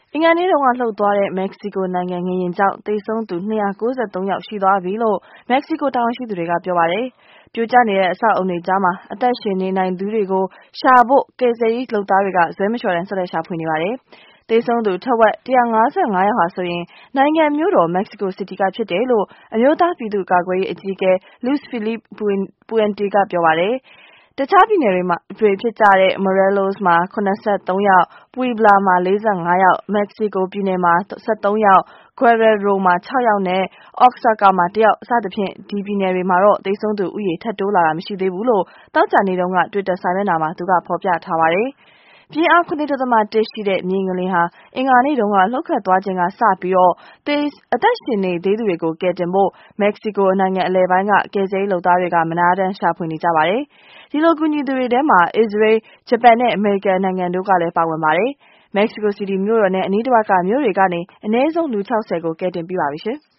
အင်္ဂါနေ့တုန်းကလှုပ်သွားတဲ့ မက္ကဆီကိုနိုင်ငံငလျင်ကြောင့်သေဆုံးသူ293ယောက်ရှိသွားပြီလို့ မက္ကဆီကိုတာဝန်ရှိသူတွေကပြောပါတယ်။ ပြိုကျနေတဲ့အဆောက်အအုံတွေကြားမှာအသက်ရှင်နေနိုင်သူတွေကိုရှာဖို့ကယ်ဆယ်ရေးလုပ်သားတွေကဇွဲမလျှော့တမ်းဆက်လက်ရှာဖွေနေပါတယ်။ သေဆုံးသူထက်ဝက်155ယောက်ဟာဆိုရင်နိုင်ငံမြို့တော် Mexico City ကဖြစ်တယ်လို့ အမျိုးသားပြည်သူ့ကာကွယ်ရေးအကြီးအကဲ Luis Felipe Puente ကပြောပါတယ်။ တခြားပြည်နယ်တွေဖြစ်တဲ့ Morelos မှာ73ယောက် Puebla မှာ45ယောက် Mexico ပြည်နယ်မှာ13ယောက် Guerrero မှာ6ယောက်နဲ့ Oaxaca မှာ1ယောက် စသဖြင့်ဒီပြည်နယ်တွေမှာတော့သေဆုံးသူဦးရေထပ်တိုးလာတာမရှိသေးဘူးလို့သောကြာနေ့တုန်းက Twitter စာမျက်နှာမှာသူကဖော်ပြထားပါတယ်။ ပြင်းအား 7.1 ရှိတဲ့မြေငလျင်ဟာအင်္ဂါနေ့တုန်းကလှုပ်ခတ်သွားချိန်ကစပြီးအသက်ရှင်နေသေးသူတွေကိုကယ်တင်ဖို့ Mexico နိုင်ငံအလယ်ပိုင်းကကယ်ဆယ်ရေးလုပ်သားတွေကမနားတမ်းရှာဖွေနေကြပါတယ်။ ဒီလိုကူညီသူတွေထဲမှာ အစ္စရေး၊ဂျပန်နဲ့အမေရိကန်နိုင်ငံတို့ကလည်းပါဝင်ပါတယ်။ Mexico City မြို့တော်နဲ့အနီးတဝိုက်ကမြို့တွေကနေအနည်းဆုံးလူ60ကိုကယ်တင်ပြီးပါပြီ။